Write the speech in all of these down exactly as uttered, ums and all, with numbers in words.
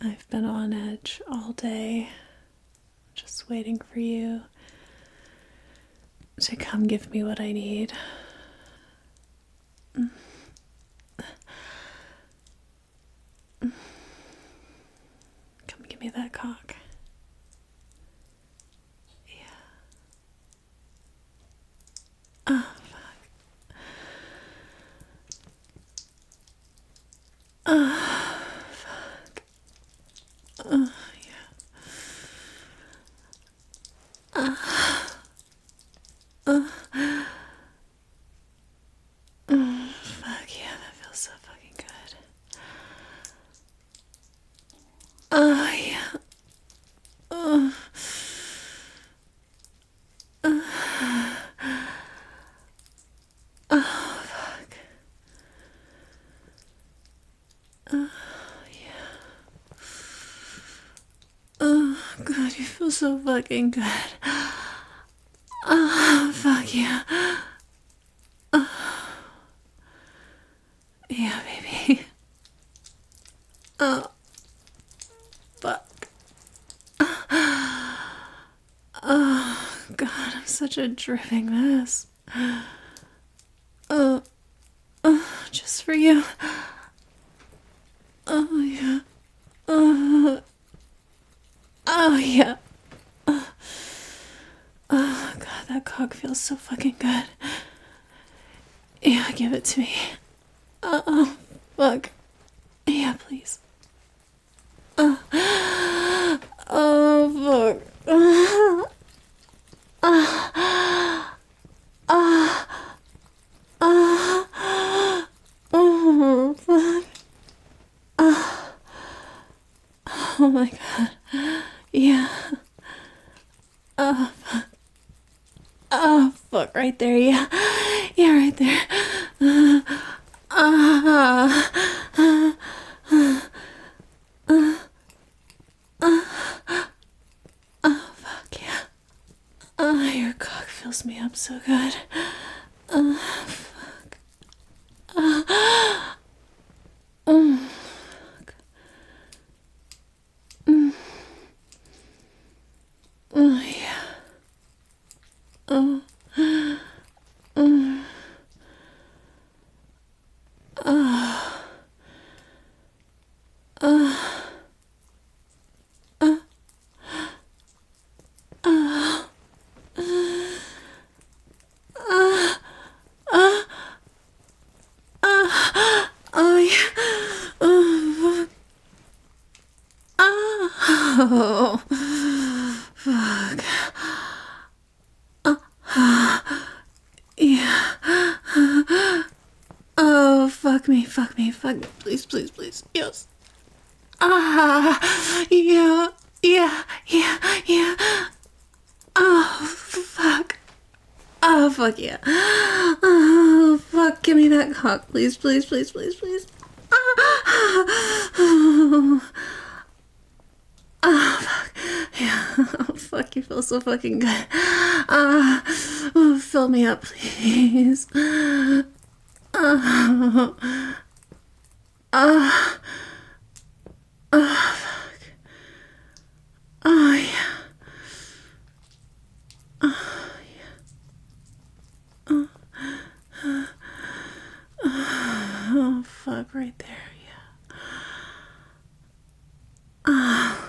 I've been on edge all day, just waiting for you to come give me what I need. Come give me that cock. Yeah. Oh, fuck. Oh, fuck. Oh, yeah. Uh, uh, uh, fuck yeah, that feels so fucking good. Oh, yeah. Oh. Uh, oh, fuck. Oh, yeah. Oh, God, you feel so fucking good. Oh, fuck yeah. Oh. Yeah, baby. Oh, fuck. Oh, God, I'm such a dripping mess. Oh, oh, just for you. Oh, yeah. Oh, oh yeah. Oh, oh, God, that cock feels so fucking good. Yeah, give it to me. Oh, fuck. Yeah, please. Oh, oh fuck. Oh, oh, oh, oh, oh, fuck. Oh, oh my God. Yeah. Oh, fuck. Oh, fuck, right there, yeah. Yeah, right there. Uh, uh, uh, uh, uh, uh, oh, fuck, yeah. Oh, your cock fills me up so good. Oh, fuck. Oh, oh, fuck. Mm. Oh, yeah. Oh, oh, oh, oh, oh, oh, oh, oh, oh, oh, yeah. Oh, fuck. Oh, fuck. Oh, yeah. Oh, fuck me, fuck me, fuck me. Please, please, please. Yes. Ah, yeah, yeah, yeah, yeah. Oh, fuck. Oh, fuck yeah. Oh, fuck. Give me that cock, please, please, please, please, please. Oh, oh fuck. Yeah. Oh, fuck. You feel so fucking good. Ah, oh, fill me up, please. Oh, oh, oh, fuck. Oh, yeah. Oh, yeah. Oh, oh, fuck, right there, yeah. Oh,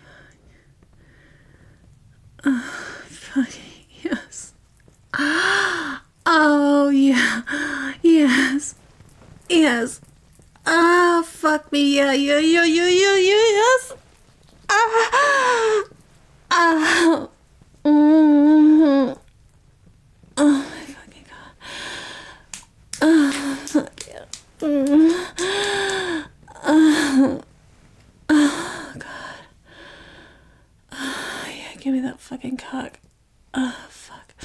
oh, fuck, yes. Oh, yeah. Yes. Yes. Ah, oh, fuck me, yeah, yeah, yeah, yeah, yeah, yeah, yes. Ah, ah, mm-hmm. Oh, my fucking God. Oh, fuck yeah. Mm. Oh, oh, God. Oh, yeah, give me that fucking cock. Oh, fuck.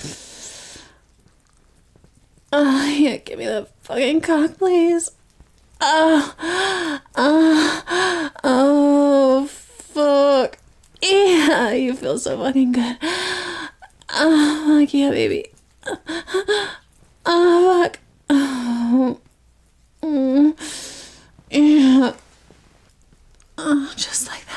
Oh, yeah, give me that fucking cock, please. Oh, oh, oh, fuck. Yeah, you feel so fucking good. Oh, fuck yeah, baby. Oh, fuck. Oh, mm, yeah. Oh, just like that.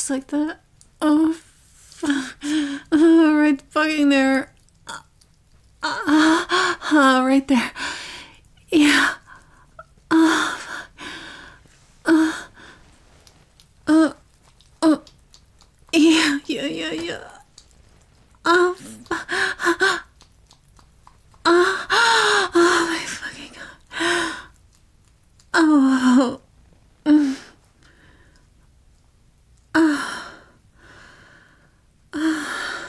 just like that. Oh, fuck. Oh, right fucking there. Uh, uh, uh, right there. Yeah. Oh, fuck. Uh, uh, uh, yeah, yeah, yeah, yeah. Oh, fuck. Oh, oh my fucking god. Oh. Mm. Oh. Oh.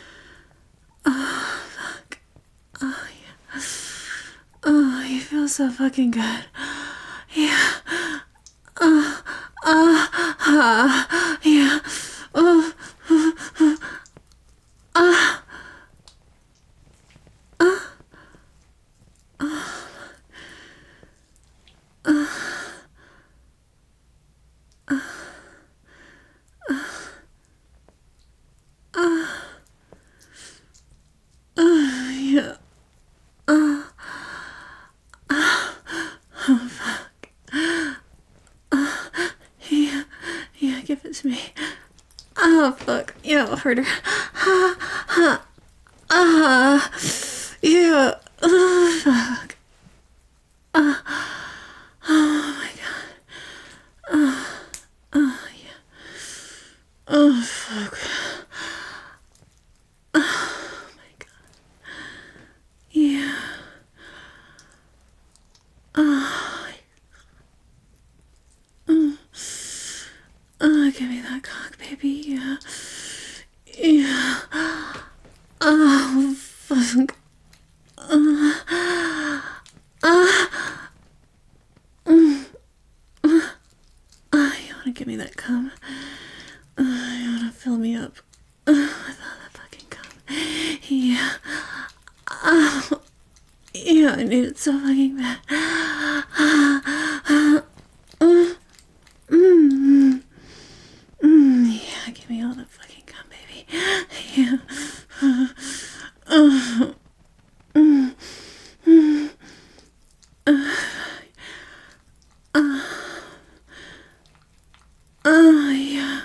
Oh, fuck. Oh, yeah. Oh, you feel so fucking good. Yeah. Oh. Oh. Oh. Yeah. Oh. Oh. Oh. Oh. Oh, yeah. Oh. Oh, fuck. Oh, yeah. Yeah, give it to me. Oh, fuck. Yeah, harder. Ha, ha. Ah. Yeah. Oh, fuck. Oh. Oh, my god. Oh. Oh, yeah. Oh, fuck. Oh, my god. Yeah. Oh. Mm. Oh, give me that cock, baby. Yeah. Yeah. Oh, fuck. Uh, uh, mm, uh, uh, you wanna give me that cum? Uh, you wanna fill me up uh, with all that fucking cum? Yeah. Oh, yeah, I need it so fucking bad. Uh, uh, mm, mm, mm, yeah, give me all that fucking cum, baby. Yeah. Uh, uh, mm, mm, uh, uh, oh, yeah.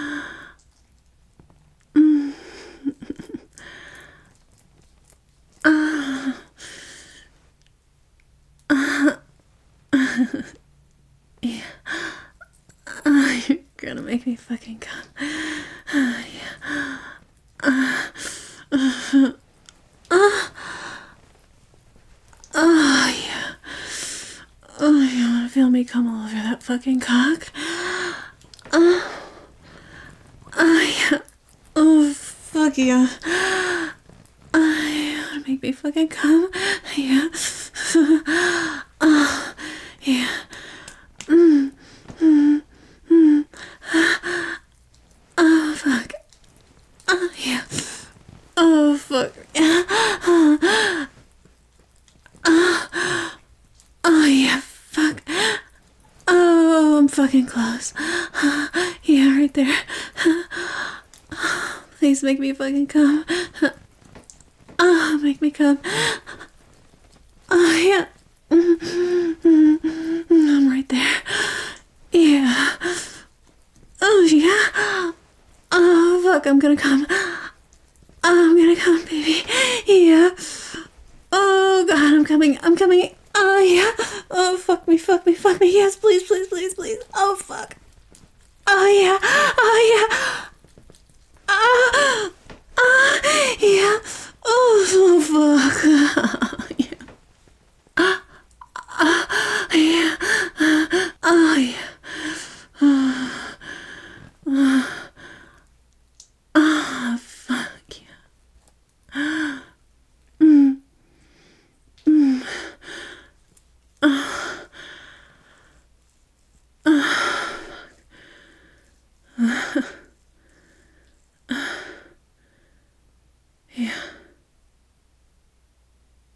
Mm. Uh, uh, yeah. Uh, you're gonna make me fucking come. Uh, yeah. Uh, uh, uh, oh, yeah. Oh, you wanna feel me come all over that fucking cock? Uh, oh, yeah. Oh, fuck yeah. Uh, you wanna make me fucking come? Yeah. Oh, yeah. Mm, mm, mm. Oh, fuck. Oh, yeah. Oh, fuck. Yeah. Oh, oh, oh, yeah, fuck. Oh, I'm fucking close. Yeah, right there. Please make me fucking come. Oh, make me come. Oh, yeah. I'm right there. Yeah. Oh, yeah. Oh, fuck, I'm gonna come. Oh, I'm gonna come, baby. Yeah. Oh, God, I'm coming. I'm coming. Oh, yeah. Oh, fuck me, fuck me, fuck me. Yes, please, please, please, please. Oh, fuck. Oh, yeah.